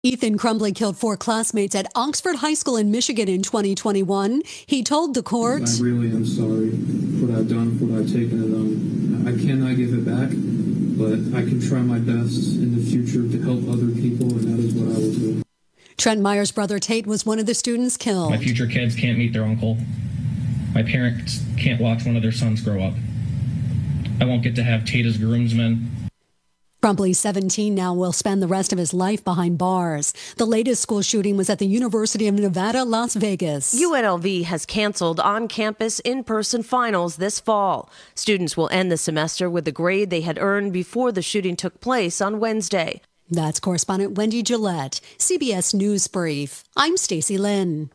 Ethan Crumbley killed 4 classmates at Oxford High School in Michigan in 2021. He told the court, I really am sorry for what I've done, for what I've taken it on. I cannot give it back, but I can try my best in the future to help other people, and that is what I will do. Trent Meyer's brother Tate was one of the students killed. My future kids can't meet their uncle. My parents can't watch one of their sons grow up. I won't get to have Tate as groomsmen. Crumbley, 17 now, will spend the rest of his life behind bars. The latest school shooting was at the University of Nevada, Las Vegas. UNLV has canceled on-campus in-person finals this fall. Students will end the semester with the grade they had earned before the shooting took place on Wednesday. That's correspondent Wendy Gillette, CBS News Brief. I'm Stacey Lynn.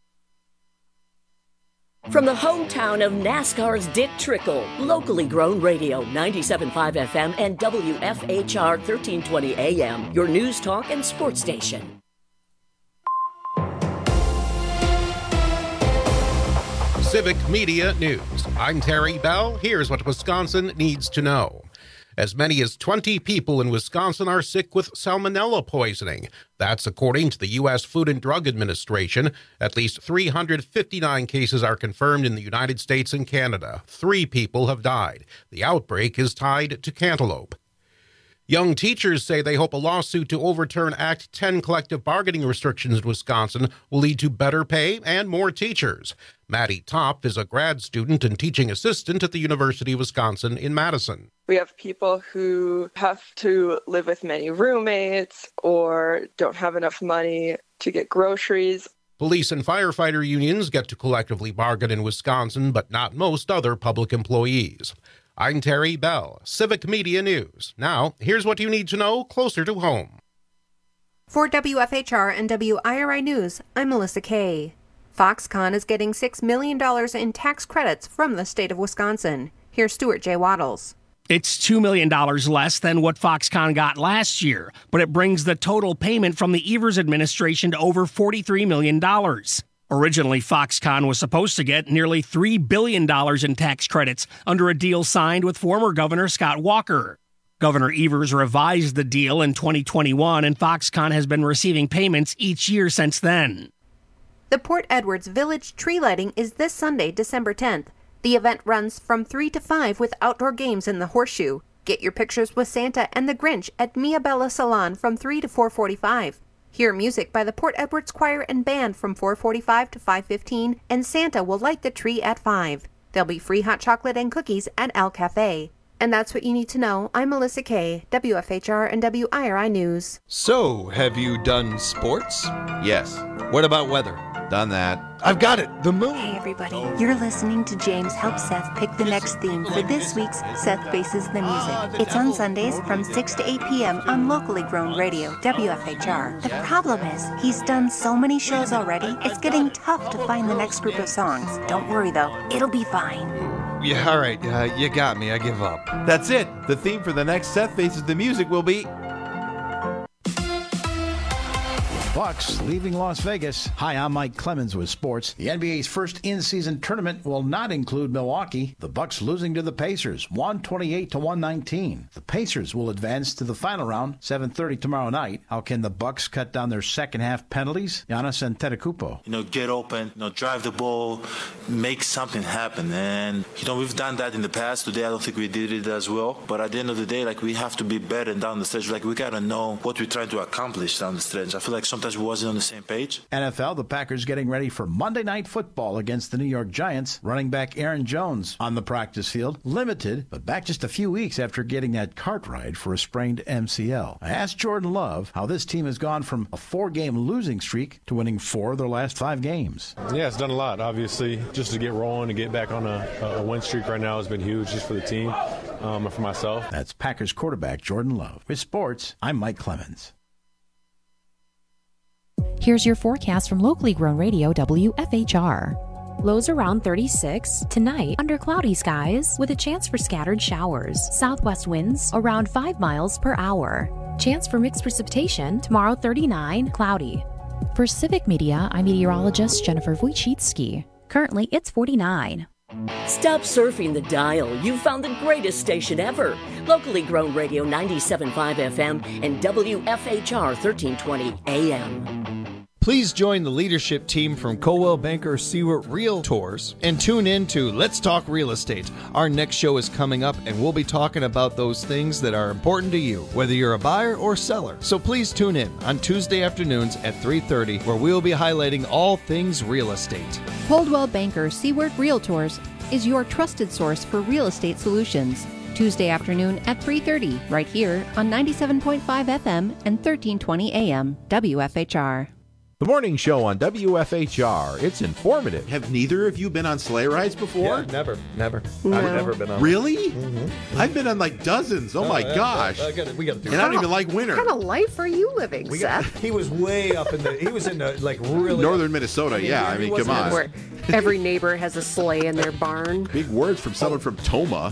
From the hometown of NASCAR's Dick Trickle, locally grown radio, 97.5 FM and WFHR 1320 AM, your news, talk, and sports station. Civic Media News. I'm Terry Bell. Here's what Wisconsin needs to know. As many as 20 people in Wisconsin are sick with salmonella poisoning. That's according to the U.S. Food and Drug Administration. At least 359 cases are confirmed in the United States and Canada. 3 people have died. The outbreak is tied to cantaloupe. Young teachers say they hope a lawsuit to overturn Act 10 collective bargaining restrictions in Wisconsin will lead to better pay and more teachers. Maddie Topp is a grad student and teaching assistant at the University of Wisconsin in Madison. We have people who have to live with many roommates or don't have enough money to get groceries. Police and firefighter unions get to collectively bargain in Wisconsin, but not most other public employees. I'm Terry Bell, Civic Media News. Now, here's what you need to know closer to home. For WFHR and WIRI News, I'm Melissa Kay. Foxconn is getting $6 million in tax credits from the state of Wisconsin. Here's Stuart J. Waddles. It's $2 million less than what Foxconn got last year, but it brings the total payment from the Evers administration to over $43 million. Originally, Foxconn was supposed to get nearly $3 billion in tax credits under a deal signed with former Governor Scott Walker. Governor Evers revised the deal in 2021, and Foxconn has been receiving payments each year since then. The Port Edwards Village tree lighting is this Sunday, December 10th. The event runs from 3 to 5 with outdoor games in the Horseshoe. Get your pictures with Santa and the Grinch at Mia Bella Salon from 3 to 4:45. Hear music by the Port Edwards Choir and Band from 4:45 to 5:15, and Santa will light the tree at 5. There'll be free hot chocolate and cookies at Al Cafe. And that's what you need to know. I'm Melissa Kay, WFHR and WIRI News. So, have you done sports? Yes. What about weather? Done that. I've got it. The moon. Hey, everybody. You're listening to James Help Seth pick the next theme for this week's Seth Faces the Music. It's on Sundays from 6 to 8 p.m. on locally grown radio, WFHR. The problem is, he's done so many shows already, it's getting tough to find the next group of songs. Don't worry, though. It'll be fine. Yeah, all right. You got me. I give up. That's it. The theme for the next Seth Faces the Music will be... Bucks leaving Las Vegas. Hi, I'm Mike Clemens with sports. The NBA's first in-season tournament will not include Milwaukee. The Bucks losing to the Pacers, 128-119. The Pacers will advance to the final round, 7:30 tomorrow night. How can the Bucks cut down their second-half penalties? Giannis Antetokounmpo. Get open, drive the ball, make something happen. And, we've done that in the past. Today, I don't think we did it as well. But at the end of the day, we have to be better down the stretch. We got to know what we're trying to accomplish down the stretch. I feel like sometimes we wasn't on the same page. NFL, the Packers getting ready for Monday Night Football against the New York Giants. Running back Aaron Jones on the practice field, limited, but back just a few weeks after getting that cart ride for a sprained MCL. I asked Jordan Love how this team has gone from a 4-game losing streak to winning 4 of their last 5 games. Yeah, it's done a lot, obviously. Just to get rolling and get back on a win streak right now has been huge just for the team and for myself. That's Packers quarterback Jordan Love. With sports, I'm Mike Clemens. Here's your forecast from locally grown radio WFHR. Lows around 36. Tonight, under cloudy skies with a chance for scattered showers. Southwest winds around 5 miles per hour. Chance for mixed precipitation tomorrow, 39, cloudy. For Civic Media, I'm meteorologist Jennifer Wojcicki. Currently, it's 49. Stop surfing the dial. You've found the greatest station ever. Locally grown radio 97.5 FM and WFHR 1320 AM. Please join the leadership team from Coldwell Banker Seward Realtors and tune in to Let's Talk Real Estate. Our next show is coming up, and we'll be talking about those things that are important to you, whether you're a buyer or seller. So please tune in on Tuesday afternoons at 3:30, where we'll be highlighting all things real estate. Coldwell Banker Seward Realtors is your trusted source for real estate solutions. Tuesday afternoon at 3:30, right here on 97.5 FM and 1320 AM, WFHR. The morning show on WFHR. It's informative. Have neither of you been on sleigh rides before? Yeah, never. No. I've never been on. Really? Mm-hmm. I've been on like dozens. Oh my gosh. We got to do and I don't even like winter. What kind of life are you living, Seth? He was way up in he was in the, like, really. Northern Minnesota, I mean, come on. Where every neighbor has a sleigh in their barn. Big words from someone from Toma.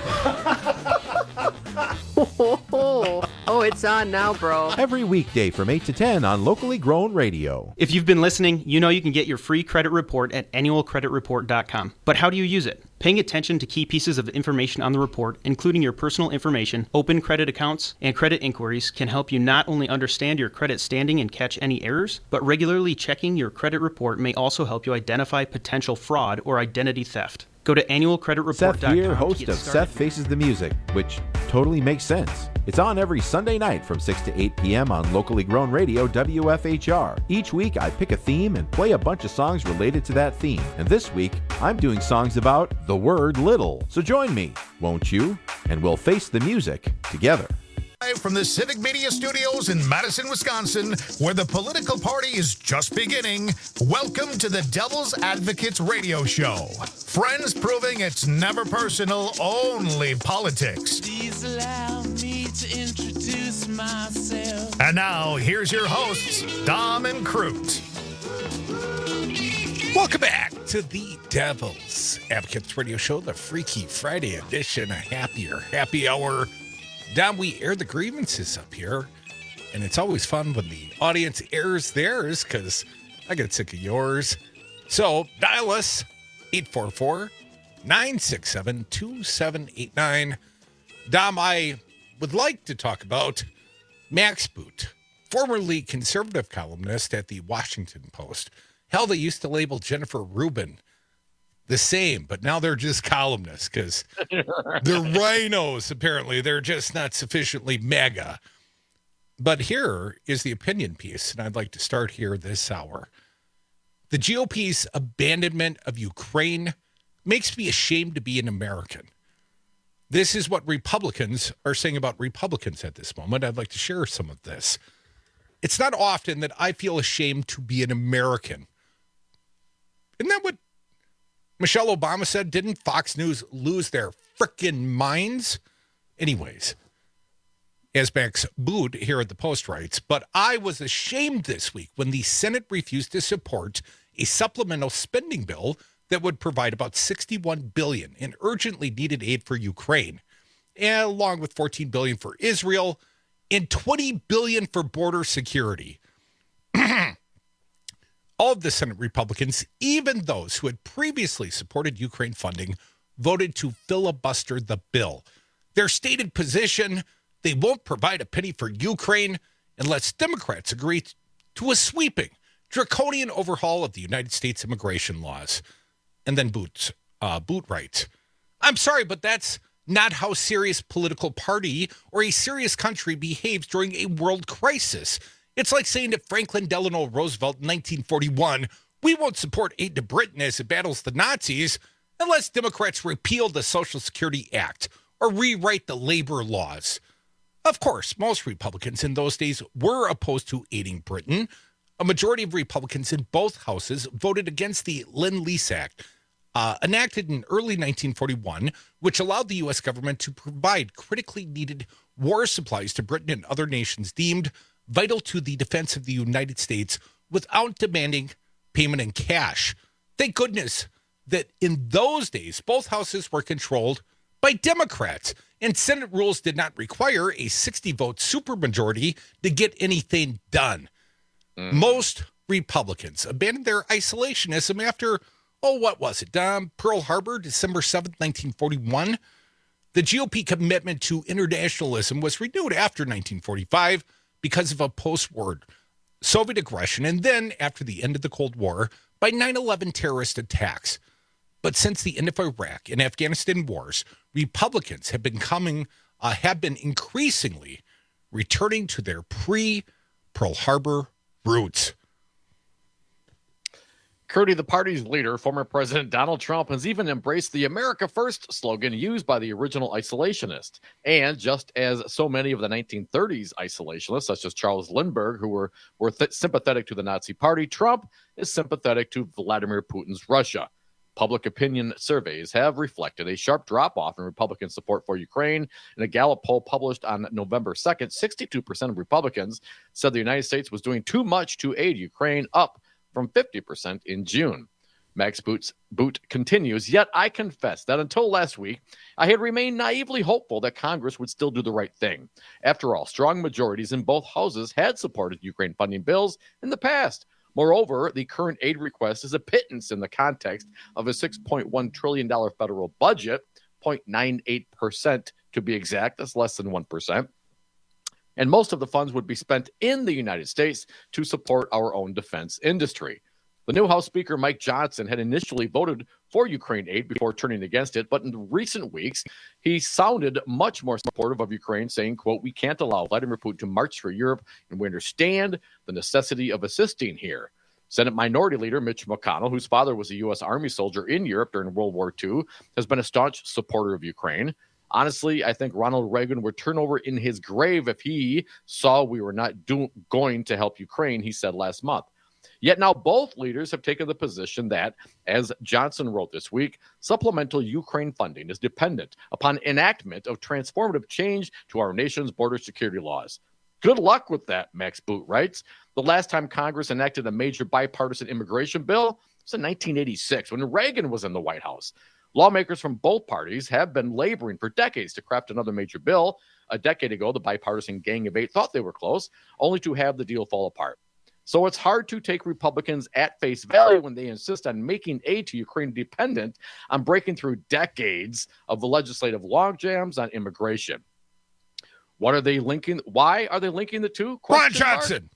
Oh, it's on now, bro. Every weekday from 8 to 10 on Locally Grown Radio. If you've been listening, you know you can get your free credit report at annualcreditreport.com. But how do you use it? Paying attention to key pieces of information on the report, including your personal information, open credit accounts, and credit inquiries, can help you not only understand your credit standing and catch any errors, but regularly checking your credit report may also help you identify potential fraud or identity theft. Go to annualcreditreport.com. Seth here, host of Seth Faces the Music, which totally makes sense. It's on every Sunday night from 6 to 8 p.m. on Locally Grown Radio WFHR. Each week I pick a theme and play a bunch of songs related to that theme. And this week I'm doing songs about the word little. So join me, won't you? And we'll face the music together. From the Civic Media Studios in Madison, Wisconsin, where the political party is just beginning, welcome to the Devil's Advocates Radio Show. Friends proving it's never personal, only politics. Please allow me to introduce myself. And now, here's your hosts, Dom and Crute. Welcome back to the Devil's Advocates Radio Show, the Freaky Friday edition, a happy hour. Dom, we air the grievances up here, and it's always fun when the audience airs theirs, because I get sick of yours. So dial us, 844-967-2789. Dom, I would like to talk about Max Boot, formerly conservative columnist at the Washington Post. Hell, they used to label Jennifer Rubin the same, but now they're just columnists because they're rhinos, apparently. They're just not sufficiently mega. But here is the opinion piece, and I'd like to start here this hour. The GOP's abandonment of Ukraine makes me ashamed to be an American. This is what Republicans are saying about Republicans at this moment. I'd like to share some of this. It's not often that I feel ashamed to be an American. Isn't that what Michelle Obama said? Didn't Fox News lose their frickin' minds? Anyways, as Max Boot here at the Post writes, but I was ashamed this week when the Senate refused to support a supplemental spending bill that would provide about $61 billion in urgently needed aid for Ukraine, along with $14 billion for Israel and $20 billion for border security. All of the Senate Republicans, even those who had previously supported Ukraine funding, voted to filibuster the bill. Their stated position, they won't provide a penny for Ukraine unless Democrats agree to a sweeping, draconian overhaul of the United States immigration laws. And then Boot writes, I'm sorry, but that's not how a serious political party or a serious country behaves during a world crisis. It's like saying to Franklin Delano Roosevelt in 1941, we won't support aid to Britain as it battles the Nazis unless Democrats repeal the Social Security Act or rewrite the labor laws. Of course, most Republicans in those days were opposed to aiding Britain. A majority of Republicans in both houses voted against the Lend-Lease Act, enacted in early 1941, which allowed the U.S. government to provide critically needed war supplies to Britain and other nations deemed vital to the defense of the United States without demanding payment in cash. Thank goodness that in those days, both houses were controlled by Democrats, and Senate rules did not require a 60-vote supermajority to get anything done. Most Republicans abandoned their isolationism after, what was it, Pearl Harbor, December 7th, 1941? The GOP commitment to internationalism was renewed after 1945 because of a post-war Soviet aggression, and then after the end of the Cold War by 9/11 terrorist attacks. But since the end of Iraq and Afghanistan wars, Republicans have been increasingly returning to their pre-Pearl Harbor roots. Curdy, the party's leader, former President Donald Trump, has even embraced the America First slogan used by the original isolationists. And just as so many of the 1930s isolationists, such as Charles Lindbergh, who were sympathetic to the Nazi Party, Trump is sympathetic to Vladimir Putin's Russia. Public opinion surveys have reflected a sharp drop-off in Republican support for Ukraine. In a Gallup poll published on November 2nd, 62% of Republicans said the United States was doing too much to aid Ukraine, up from 50% in June. Max Boot continues, yet I confess that until last week, I had remained naively hopeful that Congress would still do the right thing. After all, strong majorities in both houses had supported Ukraine funding bills in the past. Moreover, the current aid request is a pittance in the context of a $6.1 trillion federal budget, 0.98% to be exact, that's less than 1%. And most of the funds would be spent in the United States to support our own defense industry. The new House Speaker, Mike Johnson, had initially voted for Ukraine aid before turning against it, but in recent weeks, he sounded much more supportive of Ukraine, saying, quote, "We can't allow Vladimir Putin to march through Europe, and we understand the necessity of assisting here." Senate Minority Leader Mitch McConnell, whose father was a U.S. Army soldier in Europe during World War II, has been a staunch supporter of Ukraine. Honestly, I think Ronald Reagan would turn over in his grave if he saw we were not going to help Ukraine, he said last month. Yet now both leaders have taken the position that, as Johnson wrote this week, supplemental Ukraine funding is dependent upon enactment of transformative change to our nation's border security laws. Good luck with that, Max Boot writes. The last time Congress enacted a major bipartisan immigration bill was in 1986 when Reagan was in the White House. Lawmakers from both parties have been laboring for decades to craft another major bill. A decade ago, the bipartisan Gang of Eight thought they were close, only to have the deal fall apart. So it's hard to take Republicans at face value when they insist on making aid to Ukraine dependent on breaking through decades of the legislative logjams on immigration. What are they linking? Why are they linking the two? Ron Johnson.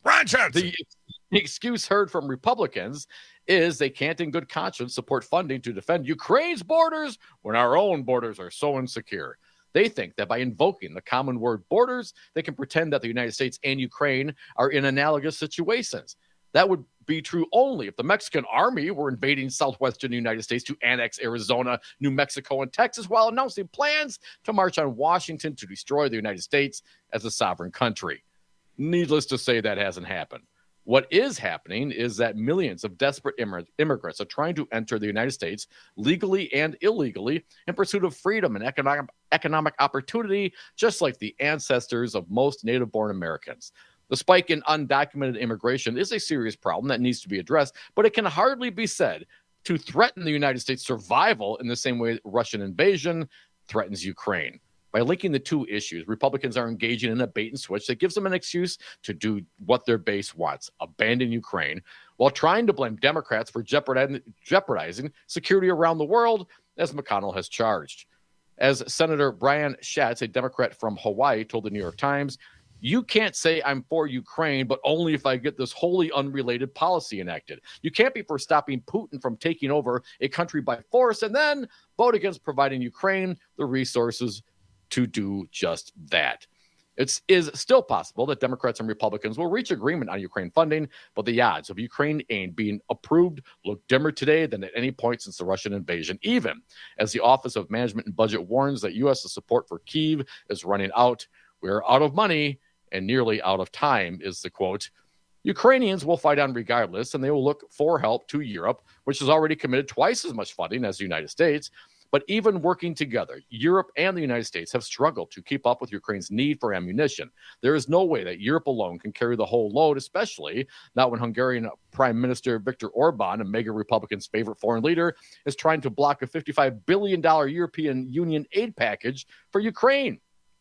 The excuse heard from Republicans is they can't in good conscience support funding to defend Ukraine's borders when our own borders are so insecure. They think that by invoking the common word borders, they can pretend that the United States and Ukraine are in analogous situations. That would be true only if the Mexican army were invading southwestern United States to annex Arizona, New Mexico, and Texas while announcing plans to march on Washington to destroy the United States as a sovereign country. Needless to say, that hasn't happened. What is happening is that millions of desperate immigrants are trying to enter the United States legally and illegally in pursuit of freedom and economic opportunity, just like the ancestors of most native-born Americans. The spike in undocumented immigration is a serious problem that needs to be addressed, but it can hardly be said to threaten the United States' survival in the same way Russian invasion threatens Ukraine. By linking the two issues, Republicans are engaging in a bait and switch that gives them an excuse to do what their base wants, abandon Ukraine, while trying to blame Democrats for jeopardizing security around the world, as McConnell has charged. As Senator Brian Schatz, a Democrat from Hawaii, told the New York Times, "You can't say I'm for Ukraine, but only if I get this wholly unrelated policy enacted. You can't be for stopping Putin from taking over a country by force and then vote against providing Ukraine the resources to do just that." It is still possible that Democrats and Republicans will reach agreement on Ukraine funding, but the odds of Ukraine aid being approved look dimmer today than at any point since the Russian invasion, even as the Office of Management and Budget warns that U.S. support for Kyiv is running out. "We're out of money and nearly out of time," is the quote. Ukrainians will fight on regardless, and they will look for help to Europe, which has already committed twice as much funding as the United States. But even working together, Europe and the United States have struggled to keep up with Ukraine's need for ammunition. There is no way that Europe alone can carry the whole load, especially not when Hungarian Prime Minister Viktor Orban, a mega Republican's favorite foreign leader, is trying to block a $55 billion European Union aid package for Ukraine.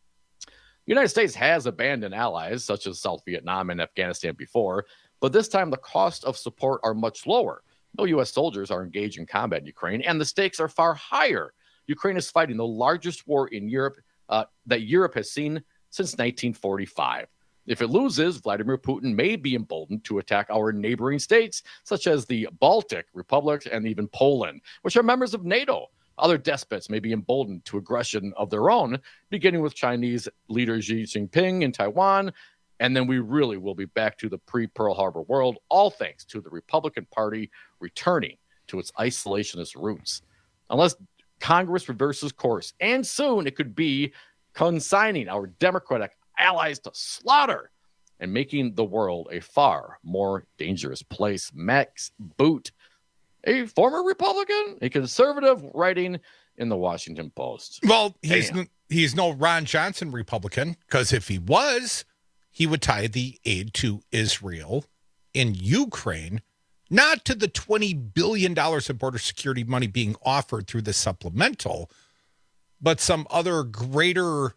The United States has abandoned allies such as South Vietnam and Afghanistan before, but this time the cost of support are much lower. No U.S. soldiers are engaged in combat in Ukraine, and the stakes are far higher. Ukraine is fighting the largest war in Europe that Europe has seen since 1945. If it loses, Vladimir Putin may be emboldened to attack our neighboring states, such as the Baltic republics and even Poland, which are members of NATO. Other despots may be emboldened to aggression of their own, beginning with Chinese leader Xi Jinping in Taiwan. And then we really will be back to the pre-Pearl Harbor world, all thanks to the Republican Party returning to its isolationist roots. Unless Congress reverses course, and soon it could be consigning our Democratic allies to slaughter and making the world a far more dangerous place. Max Boot, a former Republican, a conservative, writing in the Washington Post. Well, he's no Ron Johnson Republican, because if he was, he would tie the aid to Israel in Ukraine, not to the $20 billion of border security money being offered through the supplemental, but some other greater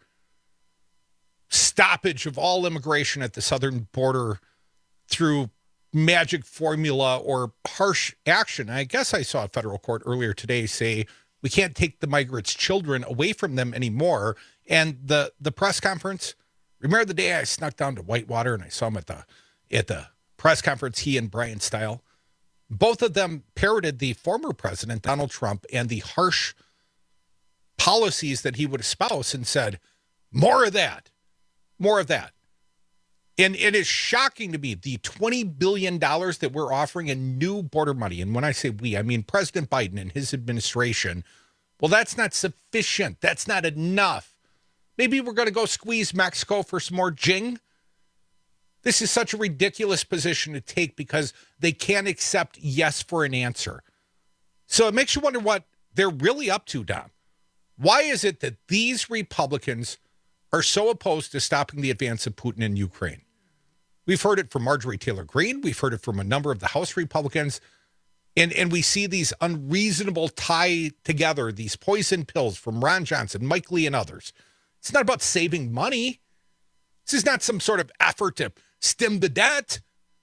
stoppage of all immigration at the southern border through magic formula or harsh action. I guess I saw a federal court earlier today say we can't take the migrants' children away from them anymore. And the press conference, remember the day I snuck down to Whitewater and I saw him at the press conference, he and Brian Stile? Both of them parroted the former president, Donald Trump, and the harsh policies that he would espouse and said, more of that. More of that. And it is shocking to me, the $20 billion that we're offering in new border money. And when I say we, I mean President Biden and his administration. Well, that's not sufficient. That's not enough. Maybe we're going to go squeeze Mexico for some more jing. This is such a ridiculous position to take because they can't accept yes for an answer. So it makes you wonder what they're really up to, Dom. Why is it that these Republicans are so opposed to stopping the advance of Putin in Ukraine? We've heard it from Marjorie Taylor Greene. We've heard it from a number of the House Republicans. And we see these unreasonable tie together, these poison pills from Ron Johnson, Mike Lee, and others. It's not about saving money. This is not some sort of effort to stem the debt.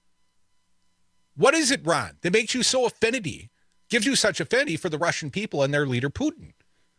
What is it, Ron, that makes you so affinity, gives you such affinity for the Russian people and their leader, Putin?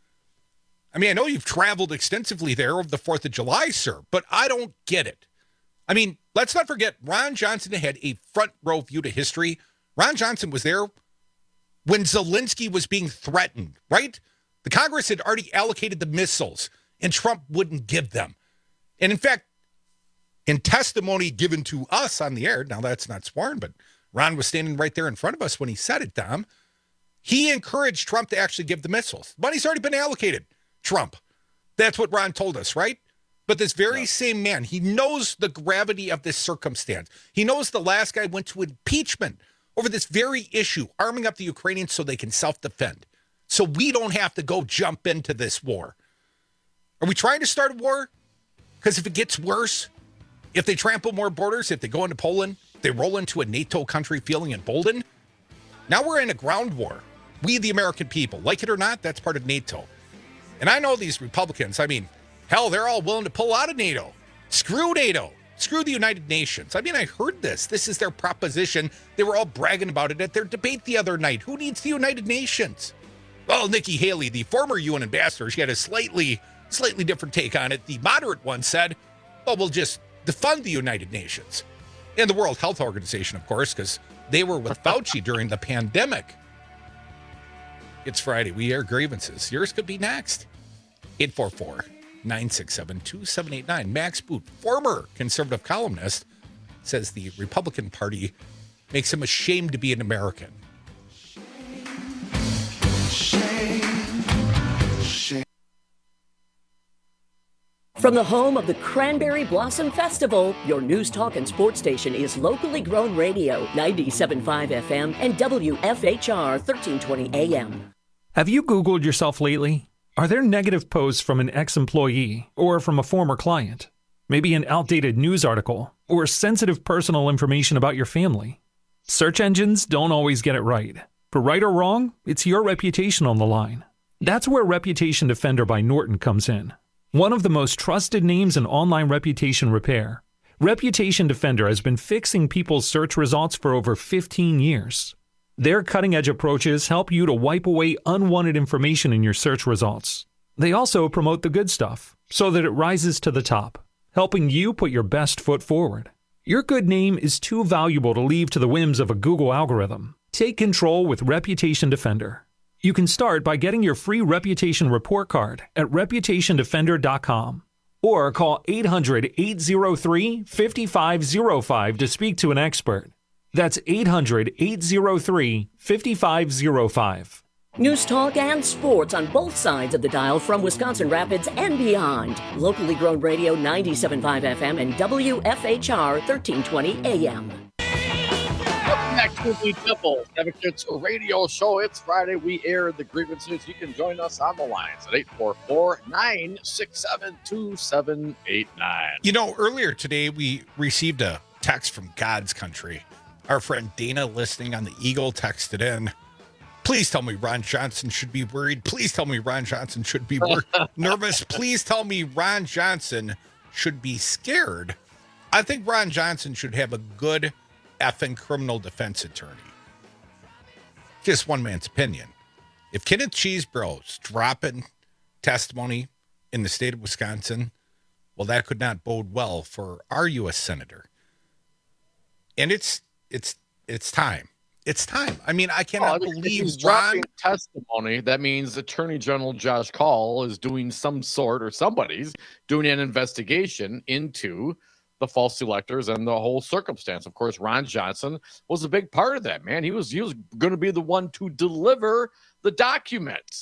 I mean, I know you've traveled extensively there over the 4th of July, sir, but I don't get it. I mean, let's not forget, Ron Johnson had a front row view to history. Ron Johnson was there when Zelensky was being threatened, right? The Congress had already allocated the missiles, and Trump wouldn't give them. And in fact, in testimony given to us on the air, now that's not sworn, but Ron was standing right there in front of us when he said it, Dom, he encouraged Trump to actually give the missiles. Money's already been allocated. Trump. That's what Ron told us, right? But this very same man, he knows the gravity of this circumstance. He knows the last guy went to impeachment over this very issue, arming up the Ukrainians so they can self-defend. So we don't have to go jump into this war. Are we trying to start a war? Because if it gets worse, if they trample more borders, if they go into Poland, if they roll into a NATO country feeling emboldened, now we're in a ground war. We, the American people, like it or not, that's part of NATO. And I know these Republicans, I mean, hell, they're all willing to pull out of NATO. Screw NATO. Screw the United Nations. I mean, I heard this. This is their proposition. They were all bragging about it at their debate the other night. Who needs the United Nations? Well, Nikki Haley, the former UN ambassador, she had a slightly different take on it. The moderate one said, well, we'll just defund the United Nations. And the World Health Organization, of course, because they were with Fauci during the pandemic. It's Friday. We air grievances. Yours could be next. 844-967-2789. Max Boot, former conservative columnist, says the Republican Party makes him ashamed to be an American. From the home of the Cranberry Blossom Festival, your news, talk, and sports station is Locally Grown Radio, 97.5 FM and WFHR 1320 AM. Have you Googled yourself lately? Are there negative posts from an ex-employee or from a former client? Maybe an outdated news article or sensitive personal information about your family? Search engines don't always get it right. For right or wrong, it's your reputation on the line. That's where Reputation Defender by Norton comes in. One of the most trusted names in online reputation repair, Reputation Defender has been fixing people's search results for over 15 years. Their cutting-edge approaches help you to wipe away unwanted information in your search results. They also promote the good stuff so that it rises to the top, helping you put your best foot forward. Your good name is too valuable to leave to the whims of a Google algorithm. Take control with Reputation Defender. You can start by getting your free reputation report card at reputationdefender.com or call 800-803-5505 to speak to an expert. That's 800-803-5505. News talk and sports on both sides of the dial from Wisconsin Rapids and beyond. Locally grown radio 97.5 FM and WFHR 1320 AM. Welcome back to the Double Advocates Radio Show. It's Friday. We air the grievances. You can join us on the lines at 844-967-2789. You know, earlier today we received a text from God's country. Our friend Dana, listening on the Eagle, texted in, "Please tell me Ron Johnson should be worried. Please tell me Ron Johnson should be nervous. Please tell me Ron Johnson should be scared." I think Ron Johnson should have a good effing criminal defense attorney. Just one man's opinion. If Kenneth Chesebro's dropping testimony in the state of Wisconsin, well, that could not bode well for our U.S. Senator. And it's time. It's time. I mean, I cannot believe he's dropping testimony. That means Attorney General Josh Kaul is doing some sort, or somebody's doing an investigation into the false electors and the whole circumstance. Of course, Ron Johnson was a big part of that, man. He was going to be the one to deliver the documents.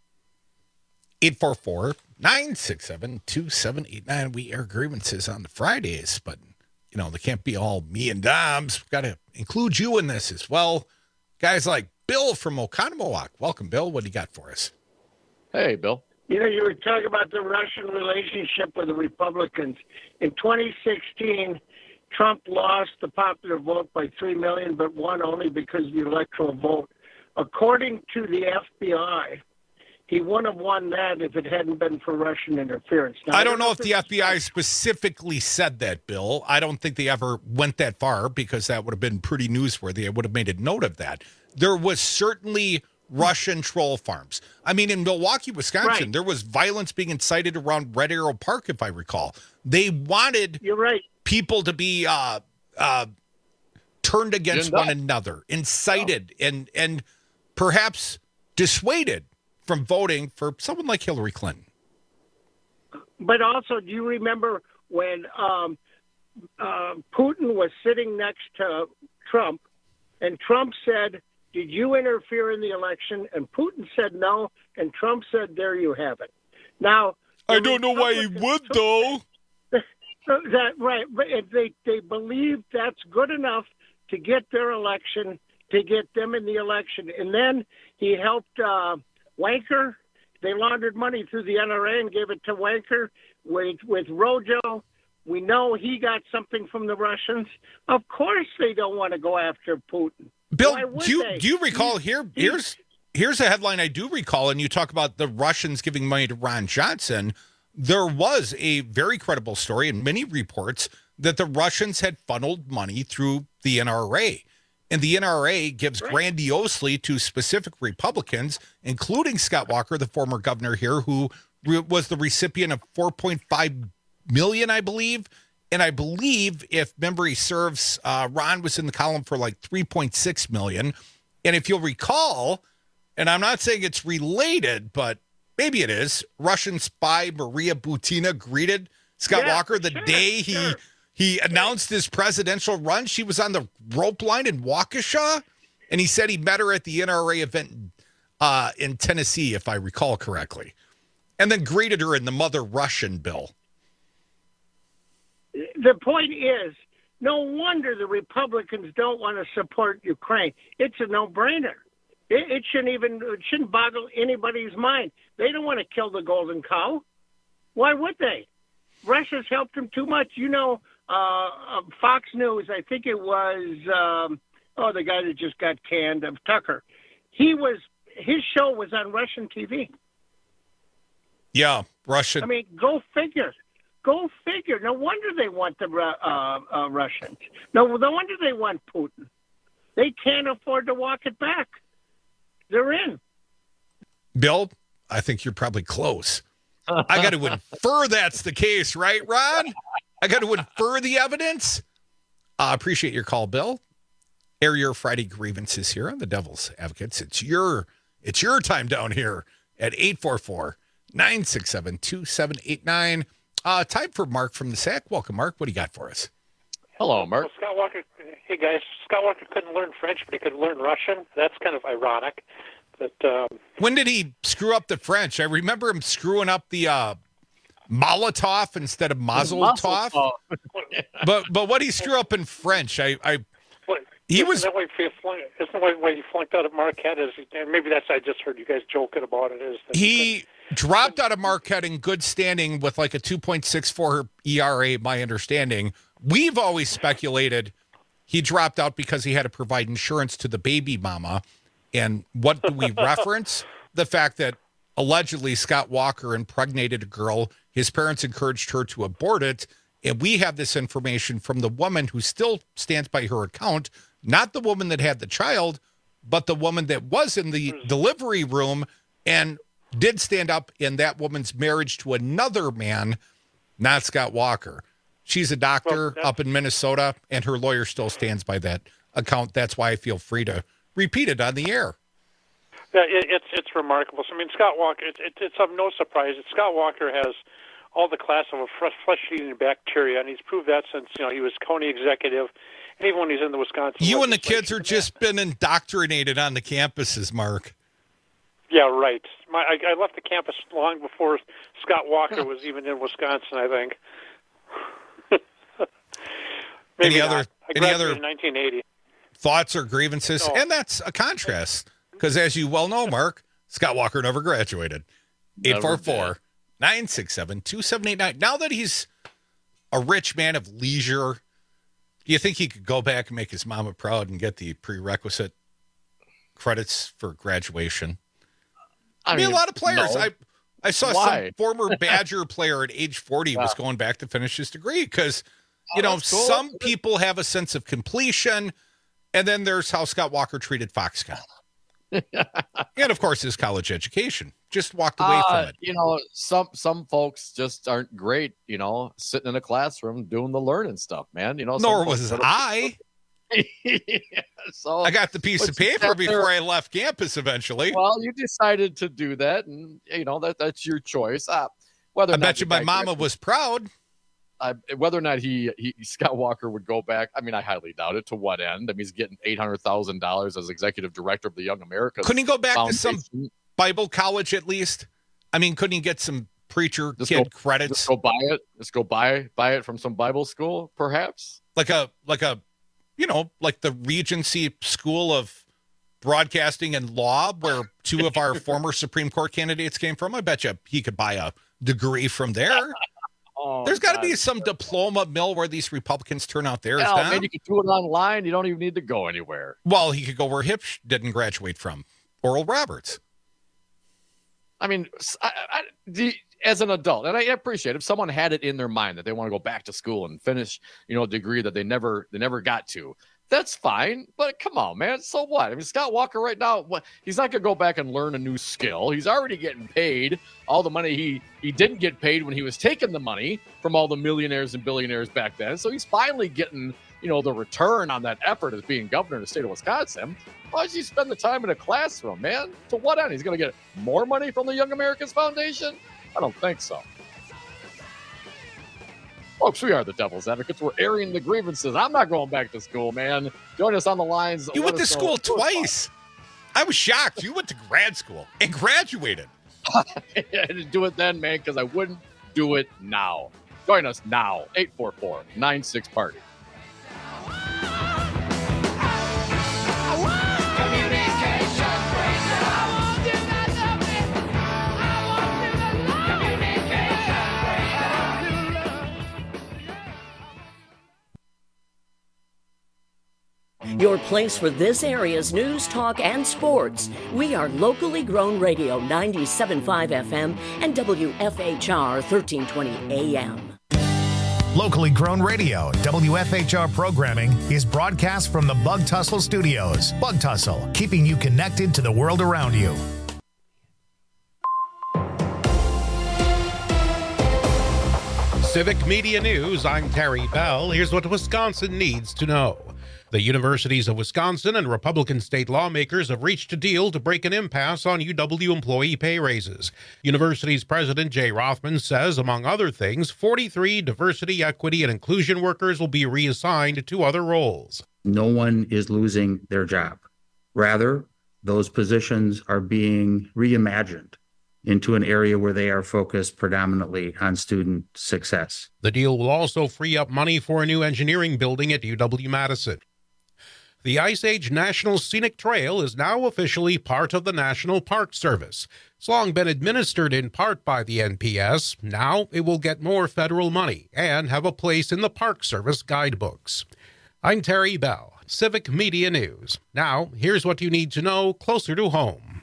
844-967-2789. We air grievances on the Fridays, but you know, they can't be all me and Doms. We've got to include you in this as well. Guys like Bill from Oconomowoc. Welcome, Bill. What do you got for us? Hey, Bill. You know, you were talking about the Russian relationship with the Republicans. In 2016, Trump lost the popular vote by 3 million, but won only because of the electoral vote. According to the FBI, he wouldn't have won that if it hadn't been for Russian interference. Now, I don't know if the FBI specifically said that, Bill. I don't think they ever went that far because that would have been pretty newsworthy. I would have made a note of that. There was certainly Russian troll farms. I mean, in Milwaukee, Wisconsin, there was violence being incited around Red Arrow Park, if I recall. They wanted people to be turned against one another, incited, and perhaps dissuaded from voting for someone like Hillary Clinton. But also, do you remember when Putin was sitting next to Trump, and Trump said, "Did you interfere in the election?" And Putin said no, and Trump said, "There you have it." Now, I don't know why he would, though. Right, but they believe that's good enough to get their election, to get them in the election. And then he helped Wanker. They laundered money through the NRA and gave it to Wanker. With Rojo, we know he got something from the Russians. Of course they don't want to go after Putin. Bill, do you recall here's a headline I do recall, and you talk about the Russians giving money to Ron Johnson. There was a very credible story in many reports that the Russians had funneled money through the NRA. And the NRA gives grandiosely to specific Republicans, including Scott Walker, the former governor here, who was the recipient of $4.5 million, I believe. And I believe, if memory serves, Ron was in the column for like $3.6 million. And if you'll recall, and I'm not saying it's related, but maybe it is, Russian spy Maria Butina greeted Scott Walker the day he announced his presidential run. She was on the rope line in Waukesha, and he said he met her at the NRA event in Tennessee, if I recall correctly, and then greeted her in the mother Russian, Bill. The point is, no wonder the Republicans don't want to support Ukraine. It's a no-brainer. It shouldn't boggle anybody's mind. They don't want to kill the golden cow. Why would they? Russia's helped them too much. You know, Fox News, I think it was, the guy that just got canned, Tucker. His show was on Russian TV. Yeah, Russian. I mean, go figure. Go figure. No wonder they want the Russians. No wonder they want Putin. They can't afford to walk it back. They're in. Bill, I think you're probably close. I got to infer that's the case, right, Ron? I got to infer the evidence. Appreciate your call, Bill. Air your Friday grievances here on the Devil's Advocates. It's your time down here at 844-967-2789. Time for Mark from the SAC. Welcome, Mark. What do you got for us? Hello, Mark. Well, Scott Walker. Hey, guys. Scott Walker couldn't learn French, but he could learn Russian. That's kind of ironic. But when did he screw up the French? I remember him screwing up the Molotov instead of Mazel Tov. but what he screw up in French? Isn't that why he flunked out of Marquette? Maybe that's I just heard you guys joking about it. He dropped out of Marquette in good standing with like a 2.64 ERA. My understanding. We've always speculated he dropped out because he had to provide insurance to the baby mama. And what do we reference? The fact that allegedly Scott Walker impregnated a girl. His parents encouraged her to abort it. And we have this information from the woman who still stands by her account, not the woman that had the child, but the woman that was in the delivery room and did stand up in that woman's marriage to another man, not Scott Walker. She's a doctor up in Minnesota, and her lawyer still stands by that account. That's why I feel free to repeat it on the air. Yeah, it's remarkable. So, I mean, Scott Walker, it's of no surprise that Scott Walker has all the class of a flesh-eating bacteria, and he's proved that since, he was county executive, and even when he's in the Wisconsin. You and the kids are just been indoctrinated on the campuses, Mark. Yeah, right. I left the campus long before Scott Walker was even in Wisconsin, I think. Any other in 1980. Thoughts or grievances? No. And that's a contrast, because as you well know, Mark, Scott Walker never graduated. 844-967-2789. Now that he's a rich man of leisure, do you think he could go back and make his mama proud and get the prerequisite credits for graduation? I mean, a lot of players. No. I saw some former Badger player at age 40 was going back to finish his degree because, some people have a sense of completion, and then there's how Scott Walker treated Foxconn. And, of course, his college education. Just walked away from it. Some folks just aren't great, sitting in a classroom doing the learning stuff, man. Nor was I. So I got the piece of paper before I left campus eventually. Well, you decided to do that, and that's your choice. I bet you my mama was proud. Whether or not Scott Walker would go back, I mean, I highly doubt it. To what end? I mean, he's getting $800,000 as executive director of the Young Americans. Couldn't he go back to some Bible college at least? I mean, couldn't he get some preacher kid credits? Just go buy it. Just go buy it from some Bible school, perhaps. Like the Regency School of Broadcasting and Law, where two of our former Supreme Court candidates came from. I bet you he could buy a degree from there. There's got to be some diploma mill where these Republicans turn out theirs down. Man, you can do it online. You don't even need to go anywhere. Well, he could go where Hipsch didn't graduate from, Oral Roberts. I mean, as an adult, and I appreciate if someone had it in their mind that they want to go back to school and finish, a degree that they never got to. That's fine, but come on, man. So what? I mean, Scott Walker right now, he's not going to go back and learn a new skill. He's already getting paid all the money he didn't get paid when he was taking the money from all the millionaires and billionaires back then. So he's finally getting, the return on that effort as being governor of the state of Wisconsin. Why does he spend the time in a classroom, man? To what end? He's going to get more money from the Young Americans Foundation? I don't think so. Folks, we are the Devil's Advocates. We're airing the grievances. I'm not going back to school, man. Join us on the lines. You went to school twice. I was shocked. You went to grad school and graduated. I didn't do it then, man, because I wouldn't do it now. Join us now. 844-96-PARTY. Your place for this area's news, talk, and sports. We are locally grown radio 97.5 FM and WFHR 1320 AM. Locally grown radio, WFHR programming is broadcast from the Bug Tussle Studios. Bug Tussle, keeping you connected to the world around you. Civic Media News, I'm Terry Bell. Here's what Wisconsin needs to know. The universities of Wisconsin and Republican state lawmakers have reached a deal to break an impasse on UW employee pay raises. University's President Jay Rothman says, among other things, 43 diversity, equity, and inclusion workers will be reassigned to other roles. No one is losing their job. Rather, those positions are being reimagined into an area where they are focused predominantly on student success. The deal will also free up money for a new engineering building at UW-Madison. The Ice Age National Scenic Trail is now officially part of the National Park Service. It's long been administered in part by the NPS. Now it will get more federal money and have a place in the Park Service guidebooks. I'm Terry Bell, Civic Media News. Now, here's what you need to know closer to home.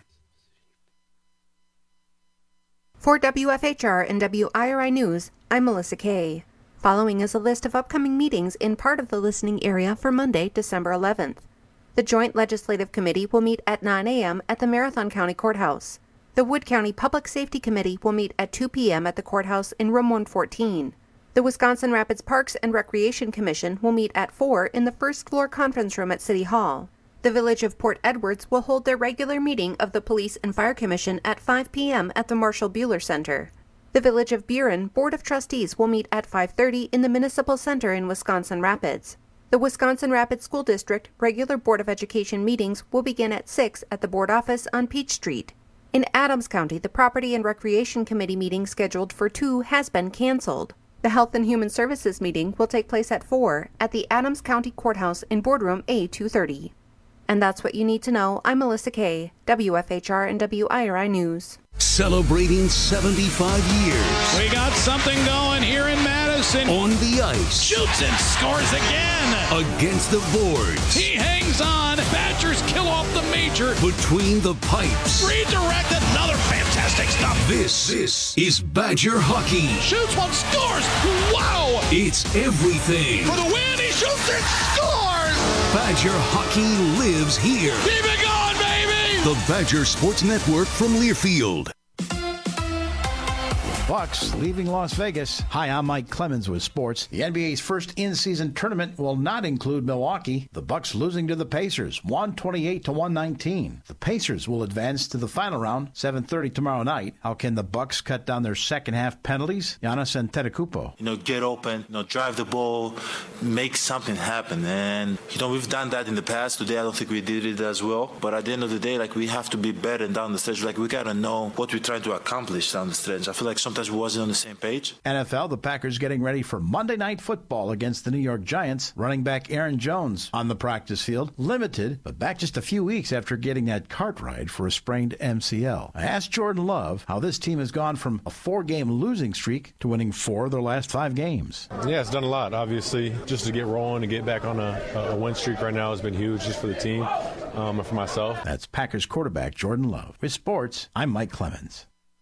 For WFHR and WIRI News, I'm Melissa Kay. Following is a list of upcoming meetings in part of the listening area for Monday, December 11th. The Joint Legislative Committee will meet at 9 a.m. at the Marathon County Courthouse. The Wood County Public Safety Committee will meet at 2 p.m. at the courthouse in Room 114. The Wisconsin Rapids Parks and Recreation Commission will meet at 4 in the first floor conference room at City Hall. The Village of Port Edwards will hold their regular meeting of the Police and Fire Commission at 5 p.m. at the Marshall Buehler Center. The Village of Buren Board of Trustees will meet at 5:30 in the Municipal Center in Wisconsin Rapids. The Wisconsin Rapids School District regular Board of Education meetings will begin at 6 at the board office on Peach Street. In Adams County, the Property and Recreation Committee meeting scheduled for 2 has been canceled. The Health and Human Services meeting will take place at 4 at the Adams County Courthouse in Boardroom A230. And that's what you need to know. I'm Melissa Kay, WFHR and WIRI News. Celebrating 75 years. We got something going here in Madison. On the ice. Shoots and scores again. Against the boards. He hangs on. Badgers kill off the major. Between the pipes. Redirected. Another fantastic stop. This is Badger hockey. Shoots one, scores. Wow. It's everything. For the win, he shoots and scores. Badger hockey lives here. Keep it going, baby. The Badger Sports Network from Learfield. Bucks leaving Las Vegas. Hi, I'm Mike Clemens with sports. The NBA's first in-season tournament will not include Milwaukee. The Bucks losing to the Pacers, 128-119. The Pacers will advance to the final round, 7:30 tomorrow night. How can the Bucks cut down their second-half penalties? Giannis Antetokounmpo. Get open, drive the ball, make something happen. And, we've done that in the past. Today, I don't think we did it as well. But at the end of the day, we have to be better down the stretch. We got to know what we're trying to accomplish down the stretch. I feel like sometimes we wasn't on the same page. NFL, the Packers getting ready for Monday Night Football against the New York Giants. Running back Aaron Jones on the practice field, limited, but back just a few weeks after getting that cart ride for a sprained MCL. I asked Jordan Love how this team has gone from a 4-game losing streak to winning 4 of their last 5 games. Yeah, it's done a lot, obviously. Just to get rolling and get back on a win streak right now has been huge just for the team and for myself. That's Packers quarterback Jordan Love. With sports, I'm Mike Clemens.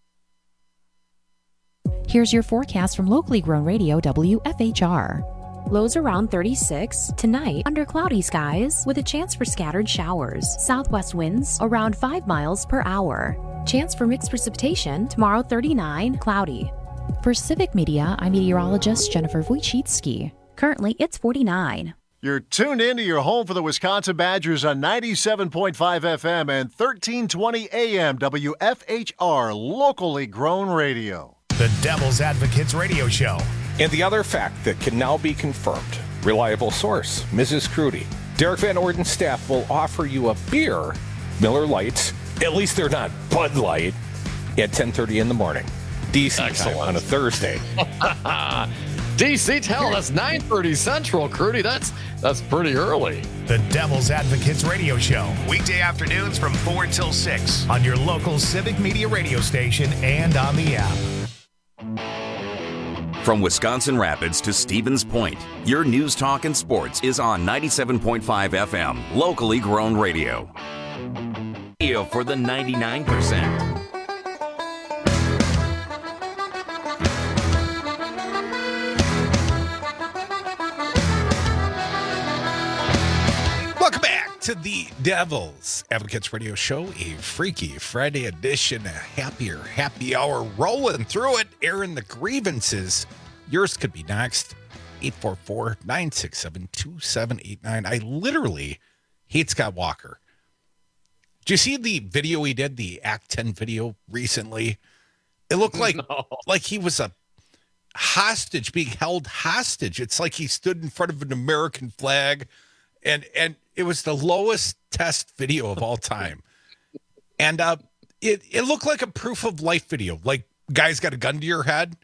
Here's your forecast from locally grown radio WFHR. Lows around 36. Tonight, under cloudy skies with a chance for scattered showers. Southwest winds around 5 miles per hour. Chance for mixed precipitation tomorrow 39, cloudy. For Civic Media, I'm meteorologist Jennifer Wojcicki. Currently, it's 49. You're tuned in to your home for the Wisconsin Badgers on 97.5 FM and 1320 AM WFHR, locally grown radio. The Devil's Advocates Radio Show. And the other fact that can now be confirmed. Reliable source, Mrs. Crudy. Derek Van Orden's staff will offer you a beer, Miller Lights, at least they're not Bud Light, at 10:30 in the morning. DC time on a Thursday. DC, hell, that's 9:30 Central, Crudy. That's pretty early. The Devil's Advocates Radio Show. Weekday afternoons from 4 till 6 on your local Civic Media radio station and on the app. From Wisconsin Rapids to Stevens Point, your news, talk, and sports is on 97.5 FM, locally grown radio. Radio for the 99%. to the Devil's Advocates Radio Show, a freaky Friday edition, a happier happy hour rolling through it, airing the grievances. Yours could be next. 844-967-2789. I literally hate Scott Walker. Did you see the video he did, the Act 10 video recently? It looked like he was a hostage, being held hostage. It's like he stood in front of an American flag, and it was the lowest test video of all time. And it looked like a proof of life video, like guy's got a gun to your head,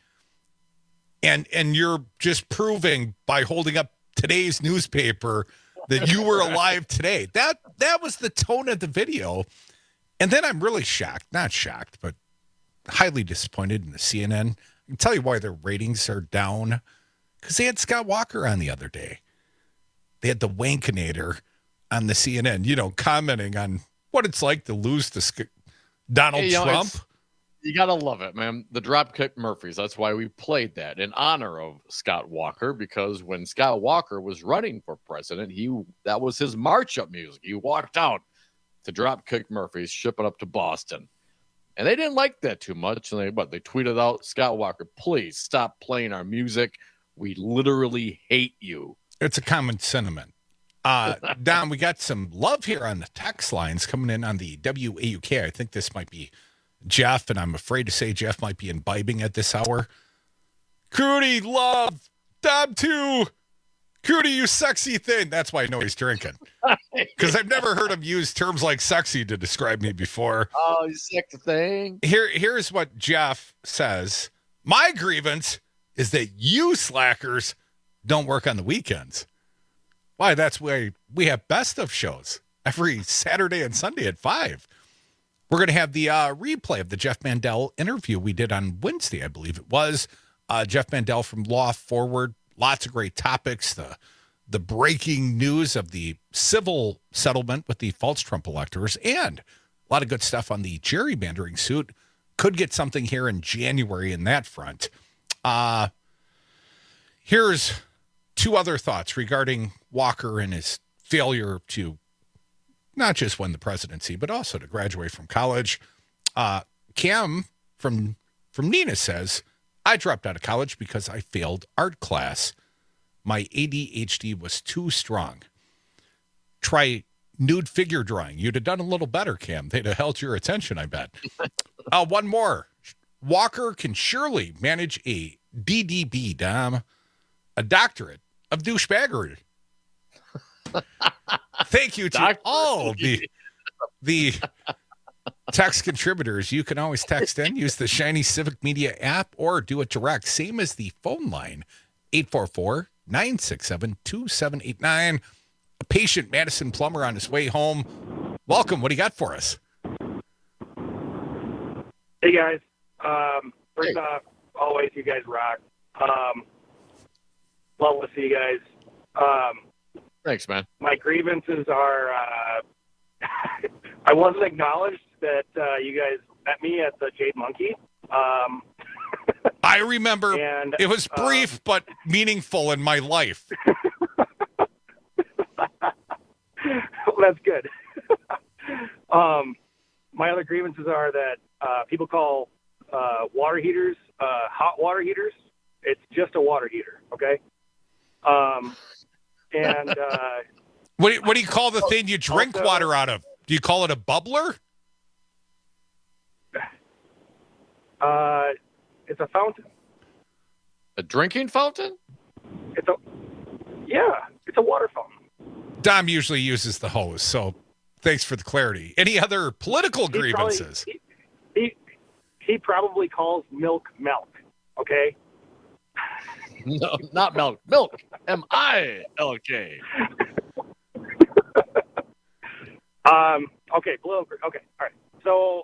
and you're just proving by holding up today's newspaper that you were alive today. That was the tone of the video. And then I'm really shocked, not shocked, but highly disappointed in the CNN. I can tell you why their ratings are down, because they had Scott Walker on the other day. They had the Wankinator on the CNN, commenting on what it's like to lose to Donald Trump. You got to love it, man. The Dropkick Murphys. That's why we played that in honor of Scott Walker, because when Scott Walker was running for president, that was his march-up music. He walked out to Dropkick Murphys, shipping up to Boston. And they didn't like that too much. And they tweeted out, Scott Walker, please stop playing our music. We literally hate you. It's a common sentiment. Don, we got some love here on the text lines coming in on the WAUK. I think this might be Jeff, and I'm afraid to say Jeff might be imbibing at this hour. Crudy, love, Dom too. Crudy, you sexy thing. That's why I know he's drinking. Because I've never heard him use terms like sexy to describe me before. Oh, you sexy thing. Here's what Jeff says. My grievance is that you slackers don't work on the weekends. Why, that's why we have best of shows every Saturday and Sunday at 5. We're going to have the replay of the Jeff Mandel interview we did on Wednesday, I believe it was. Jeff Mandel from Law Forward. Lots of great topics. The breaking news of the civil settlement with the false Trump electors, and a lot of good stuff on the gerrymandering suit. Could get something here in January in that front. Here's two other thoughts regarding Walker and his failure to not just win the presidency, but also to graduate from college. Cam from Nina says, I dropped out of college because I failed art class. My ADHD was too strong. Try nude figure drawing. You'd have done a little better, Cam. They'd have held your attention, I bet. One more. Walker can surely manage a DDB, Dom, a doctorate of douchebaggery. Thank you to all the text contributors. You can always text in, use the Shiny Civic Media app, or do it direct. Same as the phone line, 844-967-2789. A patient Madison plumber on his way home. Welcome. What do you got for us? Hey, guys. First off, always, you guys rock. Love to see you guys. Thanks, man. My grievances are I wasn't acknowledged that you guys met me at the Jade Monkey. I remember. And, it was brief but meaningful in my life. Well, that's good. My other grievances are that people call water heaters hot water heaters. It's just a water heater, okay? And what do you call the thing you drink water out of? Do you call it a bubbler? It's a fountain. A drinking fountain? It's a water fountain. Dom usually uses the hose, so thanks for the clarity. Any other political grievances? He probably calls milk, okay? No, not milk. Milk. M-I-L-K. Okay, blue. Okay, all right. So,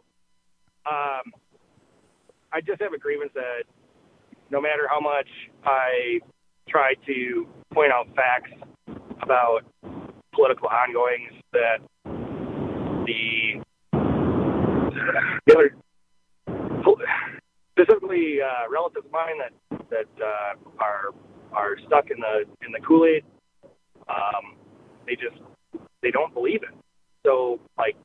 I just have a grievance that no matter how much I try to point out facts about political ongoings, that the other, specifically relatives of mine that are stuck in the Kool-Aid, they they don't believe it. So, like,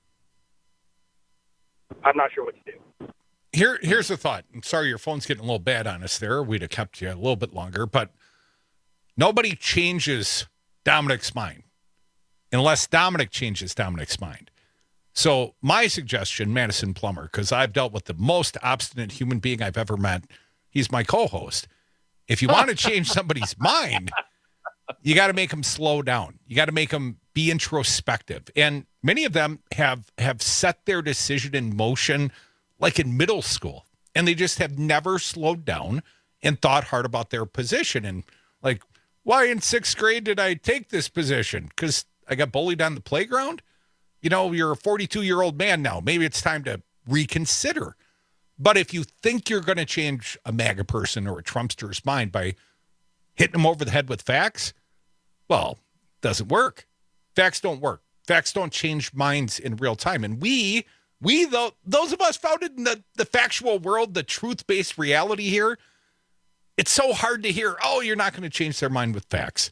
I'm not sure what to do. Here's the thought. I'm sorry your phone's getting a little bad on us there. We'd have kept you a little bit longer, but nobody changes Dominic's mind unless Dominic changes Dominic's mind. So my suggestion, Madison Plummer, because I've dealt with the most obstinate human being I've ever met. He's my co-host. If you want to change somebody's mind, you got to make them slow down. You got to make them be introspective. And many of them have set their decision in motion like in middle school, and they just have never slowed down and thought hard about their position. And like, why in 6th grade did I take this position? Because I got bullied on the playground? You know, you're a 42-year-old man now. Maybe it's time to reconsider. But if you think you're going to change a MAGA person or a Trumpster's mind by hitting them over the head with facts, well, it doesn't work. Facts don't work. Facts don't change minds in real time. And we though, those of us founded in the factual world, the truth-based reality here, it's so hard to hear, oh, you're not going to change their mind with facts.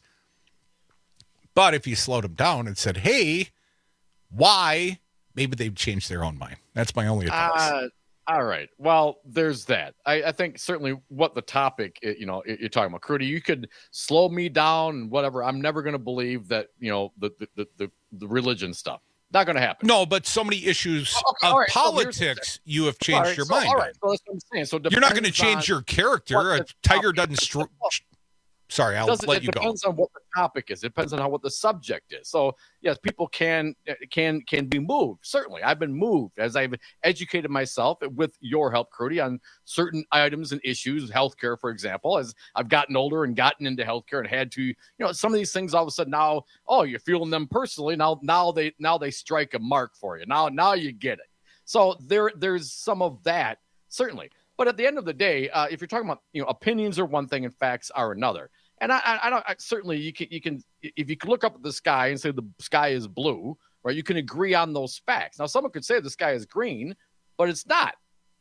But if you slowed them down and said, hey, why, maybe they'd change their own mind. That's my only advice. All right. Well, there's that. I think certainly what the topic, you're talking about, Crudy, you could slow me down and whatever. I'm never going to believe that, the religion stuff. Not going to happen. No, but so many issues of politics, you have changed your mind. All right. So that's what I'm saying. So you're not going to change your character. A tiger doesn't Sorry, I'll let you go. It depends on what the topic is. It depends on what the subject is. So, yes, people can be moved. Certainly. I've been moved as I've educated myself with your help, Crudy, on certain items and issues, healthcare, for example, as I've gotten older and gotten into healthcare and had to, some of these things all of a sudden now, you're feeling them personally. Now they strike a mark for you. Now you get it. So there's some of that, certainly. But at the end of the day, if you're talking about, opinions are one thing and facts are another. And I certainly you can if you can look up at the sky and say the sky is blue, right? You can agree on those facts. Now, someone could say the sky is green, but it's not.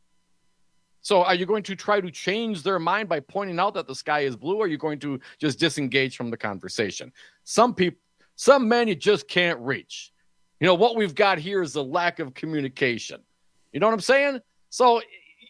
So, are you going to try to change their mind by pointing out that the sky is blue, or are you going to just disengage from the conversation? Some men you just can't reach. What we've got here is a lack of communication. You know what I'm saying? So,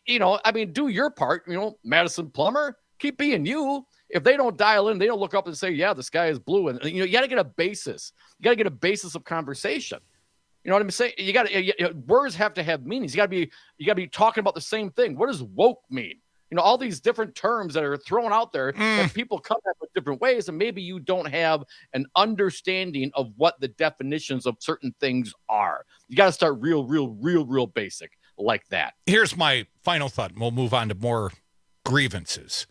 do your part. Madison Plummer, keep being you. If they don't dial in, they don't look up and say, yeah, the sky is blue. And, you got to get a basis. You got to get a basis of conversation. You know what I'm saying? You got to, words have to have meanings. You got to be talking about the same thing. What does woke mean? All these different terms that are thrown out there that people come at with different ways. And maybe you don't have an understanding of what the definitions of certain things are. You got to start real basic like that. Here's my final thought, and we'll move on to more grievances.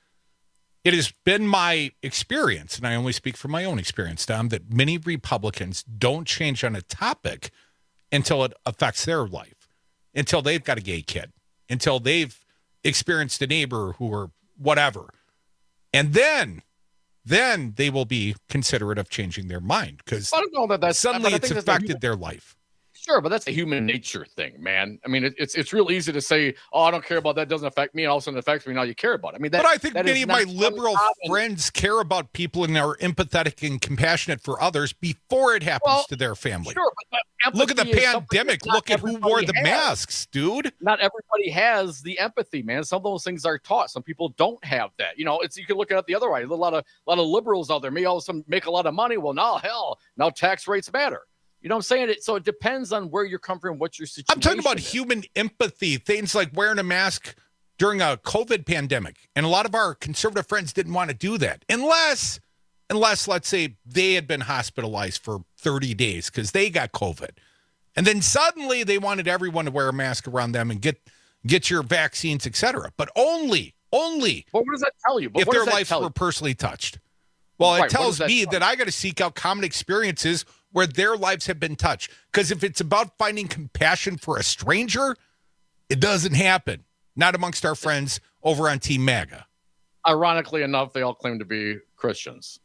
It has been my experience, and I only speak from my own experience, Dom, that many Republicans don't change on a topic until it affects their life, until they've got a gay kid, until they've experienced a neighbor who or whatever. And then they will be considerate of changing their mind because suddenly it's affected their life. Sure, but that's a human nature thing, man. I mean, it's real easy to say, "Oh, I don't care about that. It doesn't affect me," and all of a sudden it affects me. Now you care about it. I mean, but I think many of my liberal friends care about people and are empathetic and compassionate for others before it happens to their family. Sure, but look at the pandemic. Look at who wore the masks, dude. Not everybody has the empathy, man. Some of those things are taught. Some people don't have that. You can look at it the other way. A lot of liberals out there may all of a sudden make a lot of money. Well, now tax rates matter. You know what I'm saying? So it depends on where you're coming from, what your situation is. I'm talking about human empathy, things like wearing a mask during a COVID pandemic. And a lot of our conservative friends didn't want to do that. Unless, let's say, they had been hospitalized for 30 days because they got COVID. And then suddenly they wanted everyone to wear a mask around them and get your vaccines, et cetera. But only. But what does that tell you? If their lives were personally touched. Well, it tells me that I got to seek out common experiences where their lives have been touched. Because if it's about finding compassion for a stranger, it doesn't happen. Not amongst our friends over on Team MAGA. Ironically enough, they all claim to be Christians.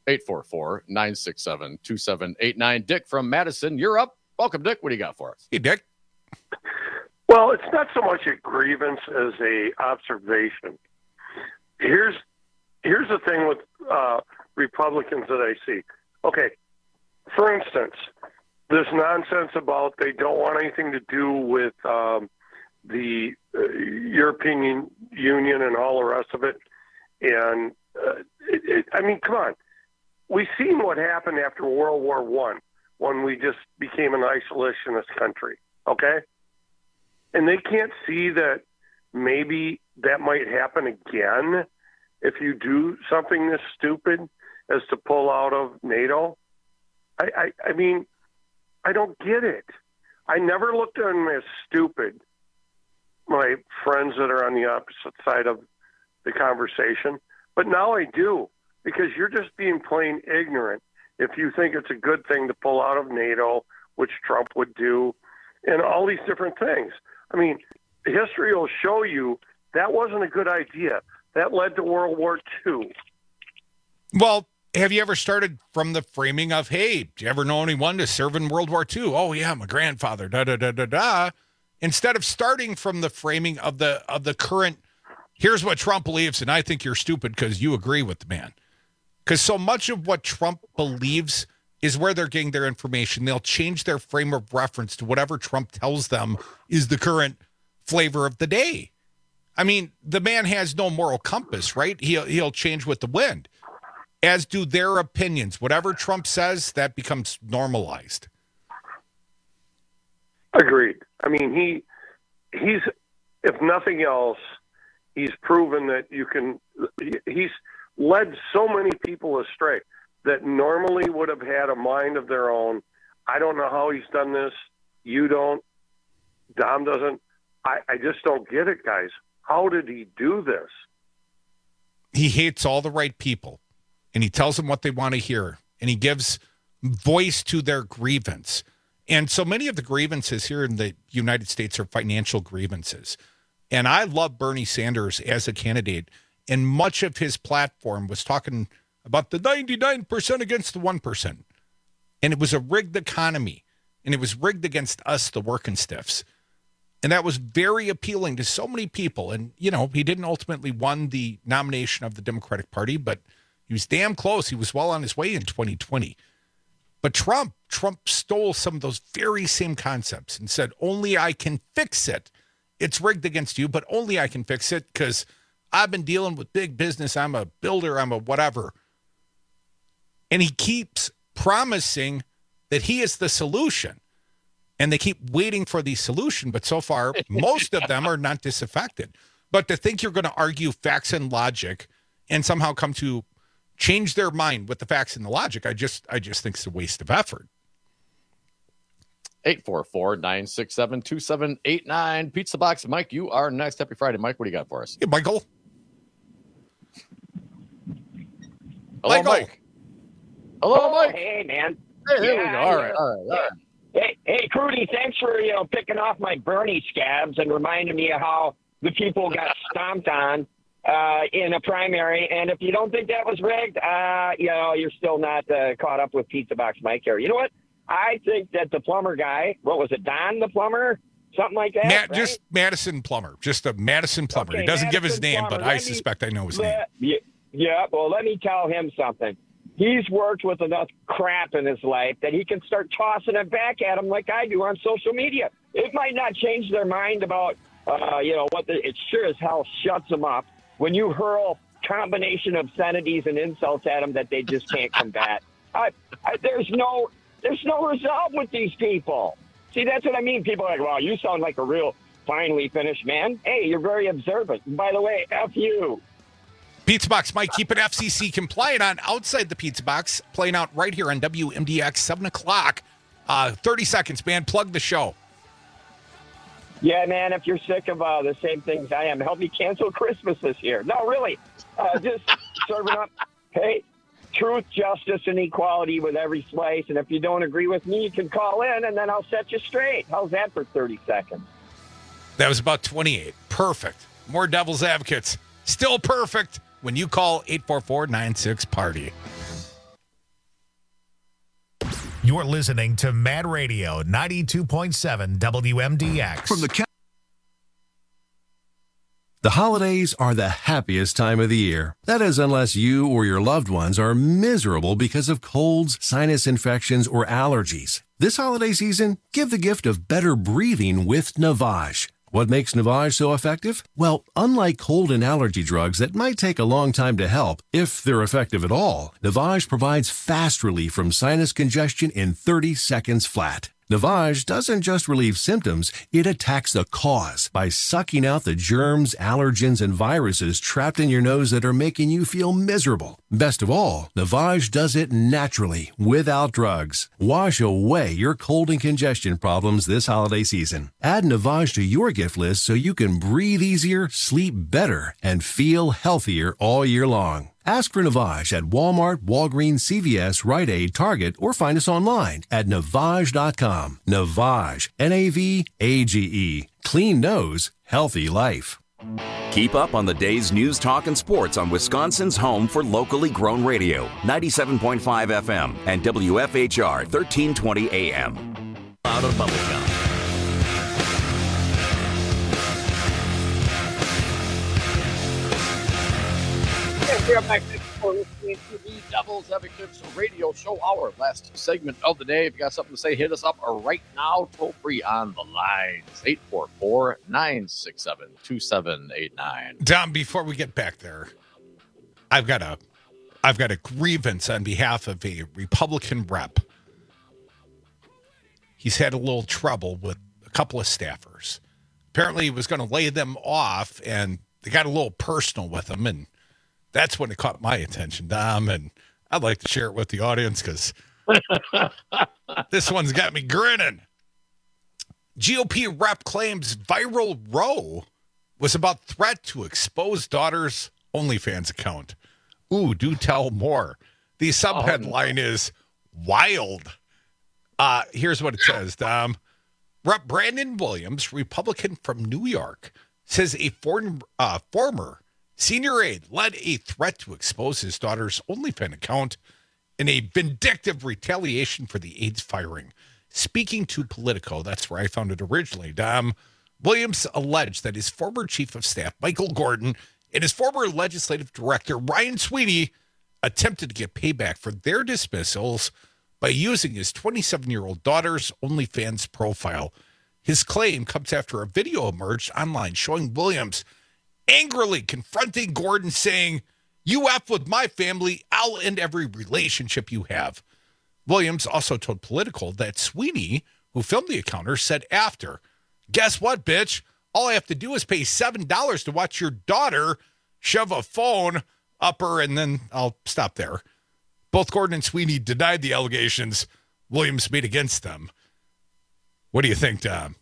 844-967-2789. Dick from Madison, you're up. Welcome, Dick. What do you got for us? Hey, Dick. Well, it's not so much a grievance as a observation. Here's the thing with Republicans that I see. Okay, for instance, this nonsense about they don't want anything to do with the European Union and all the rest of it. And I mean, come on. We've seen what happened after World War I when we just became an isolationist country, okay? And they can't see that maybe that might happen again if you do something this stupid as to pull out of NATO. I mean, I don't get it. I never looked at them as stupid, my friends that are on the opposite side of the conversation, but now I do, because you're just being plain ignorant if you think it's a good thing to pull out of NATO, which Trump would do, and all these different things. I mean, history will show you that wasn't a good idea. That led to World War II. Well, have you ever started from the framing of, hey, do you ever know anyone to serve in World War II? Oh, yeah, my grandfather, da-da-da-da-da. Instead of starting from the framing of the current, here's what Trump believes, and I think you're stupid because you agree with the man. Because so much of what Trump believes is where they're getting their information. They'll change their frame of reference to whatever Trump tells them is the current flavor of the day. I mean, the man has no moral compass, right? He'll change with the wind, as do their opinions. Whatever Trump says, that becomes normalized. Agreed. I mean, he's, if nothing else, he's proven that he's led so many people astray that normally would have had a mind of their own. I don't know how he's done this. You don't. Dom doesn't. I just don't get it, guys. How did he do this? He hates all the right people, and he tells them what they want to hear, and he gives voice to their grievance. And so many of the grievances here in the United States are financial grievances. And I love Bernie Sanders as a candidate, and much of his platform was talking about the 99% against the 1%. And it was a rigged economy, and it was rigged against us, the working stiffs. And that was very appealing to so many people. And, you know, he didn't ultimately win the nomination of the Democratic Party, but he was damn close. He was well on his way in 2020. But Trump stole some of those very same concepts and said, only I can fix it. It's rigged against you, but only I can fix it because I've been dealing with big business. I'm a builder. I'm a whatever. And he keeps promising that he is the solution. And they keep waiting for the solution. But so far, most of them are not disaffected. But to think you're going to argue facts and logic and somehow come to change their mind with the facts and the logic, I just think it's a waste of effort. 844-967-2789. Pizza Box. Mike, you are next. Happy Friday. Mike, what do you got for us? Hey, Michael. Hello, Mike. Hello, Mike. Hey, man. Hey, there we go. All right. Hey, Crudy, thanks for picking off my Bernie scabs and reminding me of how the people got stomped on in a primary. And if you don't think that was rigged, you're still not caught up with Pizza Box Mike here. You know what? I think that the plumber guy, what was it, Don the plumber? Something like that? Right? Just Madison Plumber. Just a Madison Plumber. Okay, he doesn't give his name, but I suspect I know his name. Yeah, well, let me tell him something. He's worked with enough crap in his life that he can start tossing it back at him like I do on social media. It might not change their mind about, it sure as hell shuts them up when you hurl combination of obscenities and insults at them that they just can't combat. There's no resolve with these people. See, that's what I mean. People are like, well, you sound like a real finely finished man. Hey, you're very observant. And by the way, F you. Pizza Box Mike, keep it FCC compliant on Outside the Pizza Box, playing out right here on WMDX, 7 o'clock. 30 seconds, man. Plug the show. Yeah, man, if you're sick of the same things I am, help me cancel Christmas this year. No, really. Just serving up, hey, truth, justice, and equality with every slice. And if you don't agree with me, you can call in, and then I'll set you straight. How's that for 30 seconds? That was about 28. Perfect. More devil's advocates. Still perfect when you call 844-96-PARTY. You're listening to Mad Radio 92.7 WMDX. The holidays are the happiest time of the year. That is, unless you or your loved ones are miserable because of colds, sinus infections, or allergies. This holiday season, give the gift of better breathing with Navage. What makes Navage so effective? Well, unlike cold and allergy drugs that might take a long time to help, if they're effective at all, Navage provides fast relief from sinus congestion in 30 seconds flat. Navage doesn't just relieve symptoms, it attacks the cause by sucking out the germs, allergens, and viruses trapped in your nose that are making you feel miserable. Best of all, Navage does it naturally, without drugs. Wash away your cold and congestion problems this holiday season. Add Navage to your gift list so you can breathe easier, sleep better, and feel healthier all year long. Ask for Navage at Walmart, Walgreens, CVS, Rite Aid, Target, or find us online at Navage.com. Navage, Navage. Clean nose, healthy life. Keep up on the day's news, talk, and sports on Wisconsin's home for locally grown radio, 97.5 FM and WFHR 1320 AM. Out of bubblegum. We are back for listening to the Devil's Advocates radio show, our last segment of the day. If you got something to say, hit us up right now, toll free on the lines, 844-967-2789. Dom, before we get back there, I've got a grievance on behalf of a Republican rep. He's had a little trouble with a couple of staffers. Apparently he was going to lay them off, and they got a little personal with him, and that's when it caught my attention, Dom, and I'd like to share it with the audience because this one's got me grinning. GOP rep claims viral row was about threat to expose daughter's OnlyFans account. Ooh, do tell more. The subheadline is wild. Here's what it says, Dom. Rep Brandon Williams, Republican from New York, says a former senior aide led a threat to expose his daughter's OnlyFans account in a vindictive retaliation for the aide's firing. Speaking to Politico, that's where I found it originally, Dom, Williams alleged that his former chief of staff, Michael Gordon, and his former legislative director, Ryan Sweeney, attempted to get payback for their dismissals by using his 27-year-old daughter's OnlyFans profile. His claim comes after a video emerged online showing Williams angrily confronting Gordon, saying, "You F with my family, I'll end every relationship you have." Williams also told Politico that Sweeney, who filmed the encounter, said after, "Guess what, bitch? All I have to do is pay $7 to watch your daughter shove a phone up her," and then I'll stop there. Both Gordon and Sweeney denied the allegations Williams made against them. What do you think, Tom?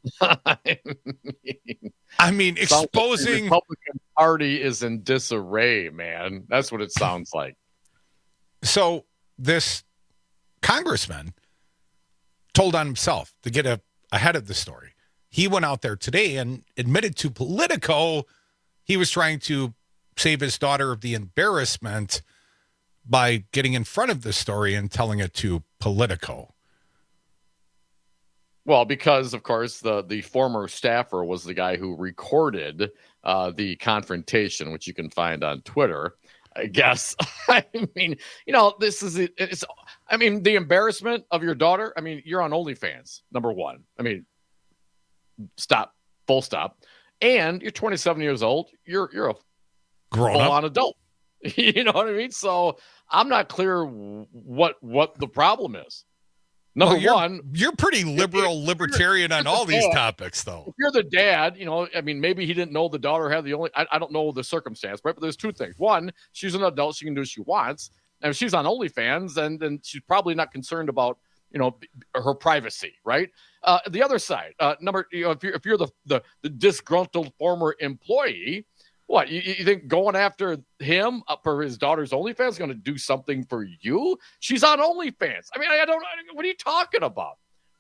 I mean, exposing the Republican Party is in disarray, man. That's what it sounds like. So this congressman told on himself to get ahead of the story. He went out there today and admitted to Politico he was trying to save his daughter of the embarrassment by getting in front of the story and telling it to Politico. Well, because, of course, the former staffer was the guy who recorded the confrontation, which you can find on Twitter, I guess. I mean, this is it. The embarrassment of your daughter. I mean, you're on OnlyFans, number one. I mean, stop, full stop. And you're 27 years old. You're a full-on adult. You know what I mean? So I'm not clear what the problem is. Number one, you're pretty libertarian on all these topics, though. If you're the dad, maybe he didn't know the daughter had the only. I don't know the circumstance, right? But there's two things. One, she's an adult; she can do what she wants. And if she's on OnlyFans, then she's probably not concerned about her privacy, right? The other side, if you're the disgruntled former employee. What, you think going after him for his daughter's OnlyFans is going to do something for you? She's on OnlyFans. I mean, what are you talking about?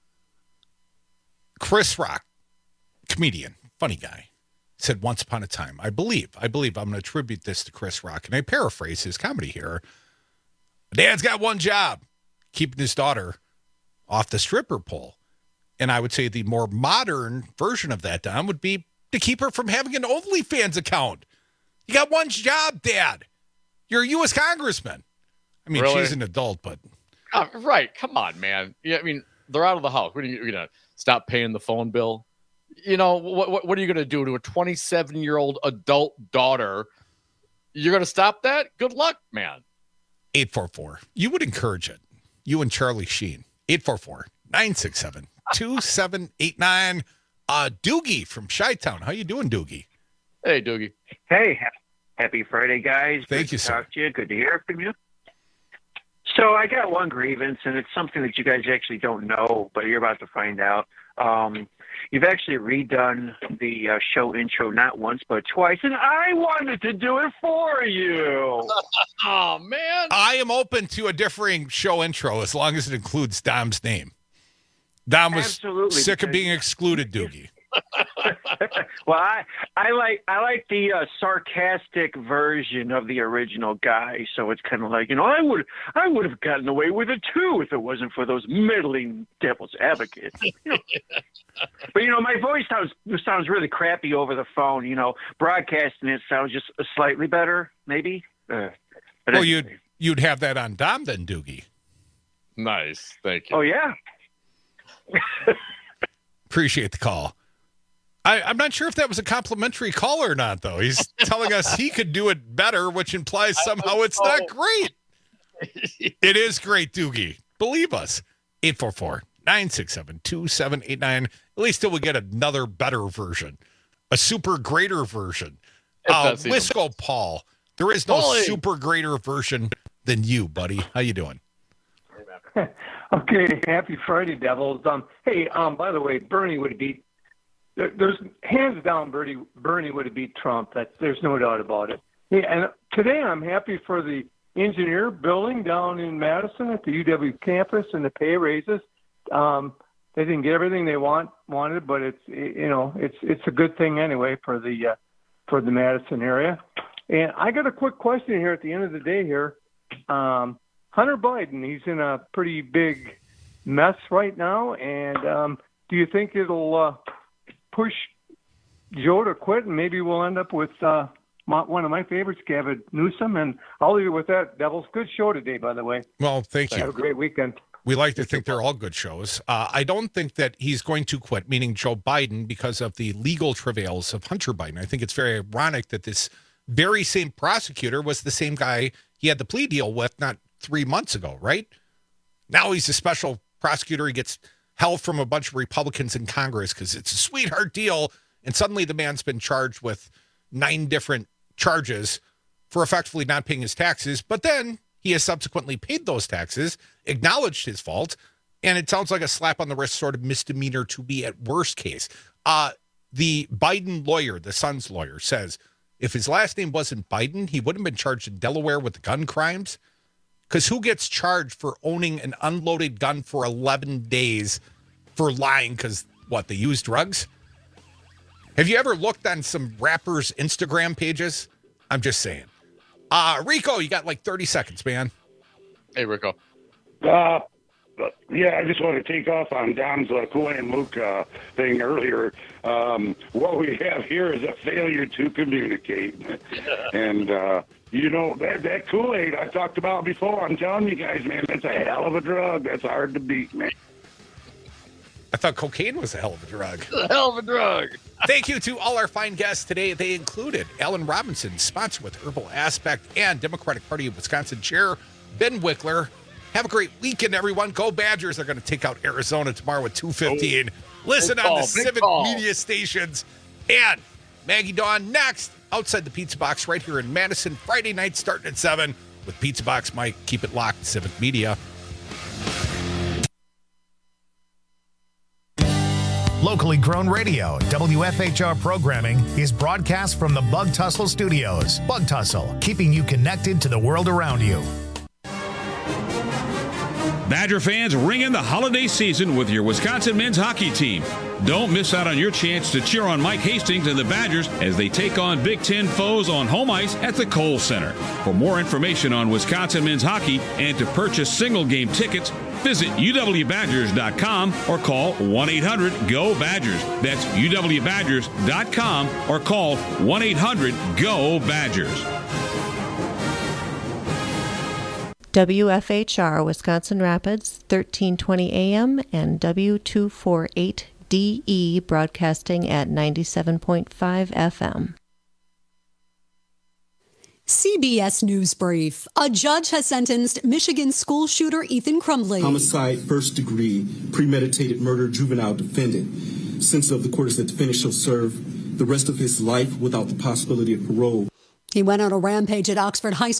Chris Rock, comedian, funny guy, said once upon a time, I believe I'm going to attribute this to Chris Rock, and I paraphrase his comedy here. Dad's got one job, keeping his daughter off the stripper pole. And I would say the more modern version of that, Don, would be to keep her from having an OnlyFans account. You got one job, Dad. You're a U.S. congressman. I mean, really? She's an adult, but... Right. Come on, man. Yeah, I mean, They're out of the house. What are you gonna stop paying the phone bill? You know, what are you gonna do to a 27-year-old adult daughter? You're gonna stop that? Good luck, man. 844. You would encourage it. You and Charlie Sheen. 844-967-2789. Doogie from Chi-Town. How you doing, Doogie? Hey, Doogie. Hey, happy Friday, guys. Thank you, sir. Talk to you. Good to hear from you. So I got one grievance, and it's something that you guys actually don't know, but you're about to find out. You've actually redone the show intro not once but twice, and I wanted to do it for you. Oh, man. I am open to a differing show intro as long as it includes Dom's name. Dom was sick of being excluded, Doogie. Well, I like the sarcastic version of the original guy, so it's kind of like, you know, I would have gotten away with it too if it wasn't for those middling devil's advocates. You know? But you know, my voice sounds really crappy over the phone. You know, broadcasting it sounds just slightly better, maybe. Well, you'd have that on Dom then, Doogie. Nice, thank you. Oh yeah. Appreciate the call. I'm not sure if that was a complimentary call or not, though. He's telling us he could do it better, which implies somehow it's not great. It is great, Doogie. Believe us. 844-967-2789. At least till we get another better version, a super greater version. Wisco Paul, there is no super greater version than you, buddy. How you doing? Okay, happy Friday, Devils. Hey, by the way, Bernie would beat. There's hands down, Bernie would have beat Trump. There's no doubt about it. Hey, and today I'm happy for the engineer building down in Madison at the UW campus and the pay raises. They didn't get everything they wanted, but it's a good thing anyway for the Madison area. And I got a quick question here at the end of the day here. Hunter Biden, he's in a pretty big mess right now, and do you think it'll push Joe to quit, and maybe we'll end up with one of my favorites, Gavin Newsom? And I'll leave it with that, Devils. Good show today, by the way. Well, thank you. Have a great weekend. We like to think they're all good shows. I don't think that he's going to quit, meaning Joe Biden, because of the legal travails of Hunter Biden. I think it's very ironic that this very same prosecutor was the same guy he had the plea deal with not 3 months ago, right? Now he's a special prosecutor. He gets help from a bunch of Republicans in Congress because it's a sweetheart deal. And suddenly the man's been charged with 9 different charges for effectively not paying his taxes. But then he has subsequently paid those taxes, acknowledged his fault, and it sounds like a slap on the wrist sort of misdemeanor to be at worst case. The Biden lawyer, the son's lawyer, says if his last name wasn't Biden, he wouldn't have been charged in Delaware with the gun crimes. Because who gets charged for owning an unloaded gun for 11 days for lying because, they use drugs? Have you ever looked on some rappers' Instagram pages? I'm just saying. Rico, you got like 30 seconds, man. Hey, Rico. Yeah, I just want to take off on Dom's Kool-Aid and Luke thing earlier. What we have here is a failure to communicate. And, that Kool-Aid I talked about before, I'm telling you guys, man, that's a hell of a drug. That's hard to beat, man. I thought cocaine was a hell of a drug. A hell of a drug. Thank you to all our fine guests today. They included Alan Robinson, sponsored with Herbal Aspect, and Democratic Party of Wisconsin Chair Ben Wickler. Have a great weekend, everyone. Go Badgers. They're going to take out Arizona tomorrow at 2:15. Listen on the Civic Media stations. And Maggie Dawn next, outside the Pizza Box right here in Madison, Friday night starting at 7 with Pizza Box Mike. Keep it locked, Civic Media. Locally grown radio, WFHR programming is broadcast from the Bug Tussle Studios. Bug Tussle, keeping you connected to the world around you. Badger fans, ring in the holiday season with your Wisconsin men's hockey team. Don't miss out on your chance to cheer on Mike Hastings and the Badgers as they take on Big Ten foes on home ice at the Kohl Center. For more information on Wisconsin men's hockey and to purchase single-game tickets, visit uwbadgers.com or call 1-800-GO-BADGERS. That's uwbadgers.com or call 1-800-GO-BADGERS. WFHR Wisconsin Rapids, 1320 AM, and W248DE broadcasting at 97.5 FM. CBS News Brief. A judge has sentenced Michigan school shooter Ethan Crumbley. Homicide, first degree, premeditated murder, juvenile defendant. Sentence of the court is that the defendant shall serve the rest of his life without the possibility of parole. He went on a rampage at Oxford High School